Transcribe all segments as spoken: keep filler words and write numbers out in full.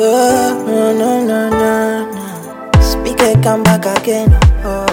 Oh, no, no, no, no, no. Speaker come back again. Oh.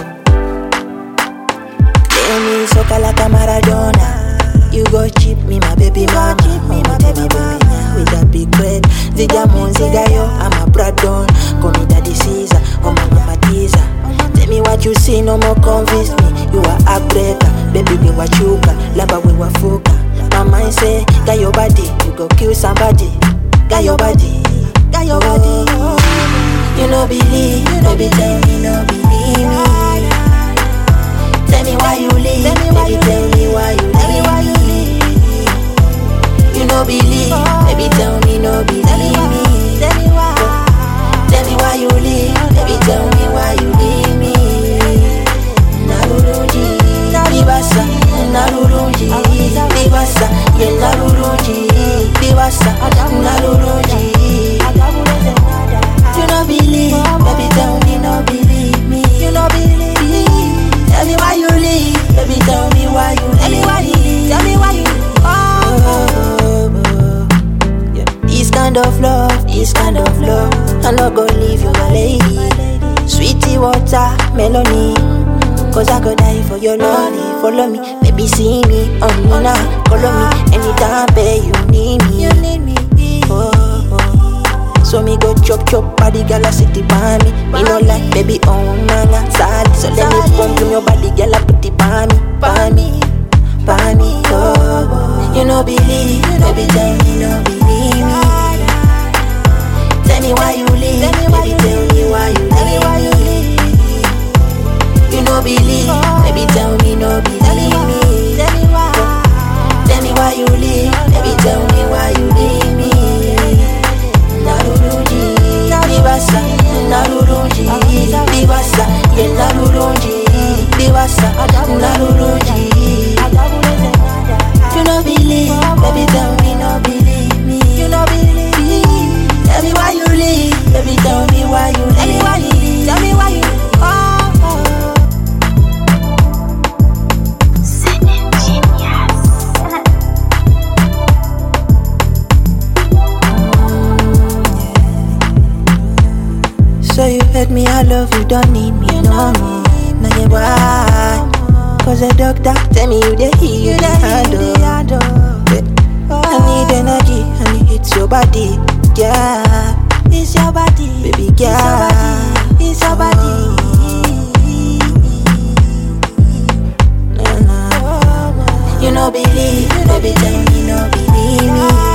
Tell me so like a Maradona. You go cheat me, my baby mama. Cheat me, my baby mama. With a big bread. Ziga Monziga yo, I'm a Bradon. Call me Daddy Caesar, oh my mama teaser. Tell me what you see, no more convince me. You are a breaker, baby we were chuka, lava we were fuka. My mind say, got your body, you go kill somebody. Got your body, got your body. You no believe, baby tell me no believe me. Tell me why you leave, baby tell me why you leave. You no believe, baby tell me no believe me. Tell me why you leave, baby tell me why you leave me. Narurunji, Bibasa, Narurunji, Bibasa, yeah Narurunji, Bibasa, Narurunji. You no believe, baby tell me no believe me. You no believe, tell me why you leave, baby tell me why you leave. Tell me why you, oh, oh, oh. Yeah. This kind of love, this kind of love, I'm not gonna leave you my lady. Sweetie water, melody. Cause I could die for your love. Follow me, baby see me on me now. Follow me anytime, babe, you need me. You need me. Oh, oh. So me go chop chop, body girl I sit it by me. Me no like baby on manga, sad. So let me pump in your body girl I put it by me, by me, by me. Oh, oh. You no believe, baby tell me no believe me. Tell me why you leave, baby tell me why you leave. You no believe, baby tell me no believe me. Tell me why, tell me why you leave, baby tell me why you leave me. Narurunji, Bibasa, Narurunji, Bibasa, yeah Narurunji, Bibasa, Narurunji. You no believe, baby tell me no believe me. You no believe, tell me why you leave, baby tell me why you leave. Tell me why you, oh, oh. So you hurt me, I love you, don't need me no more. Now you why? Cause the doctor tell me you the heal the handle. I need energy, and it's your body, yeah. It's your body, baby, yeah. It's your body. Nah, nah. You no believe, baby, tell me no believe me.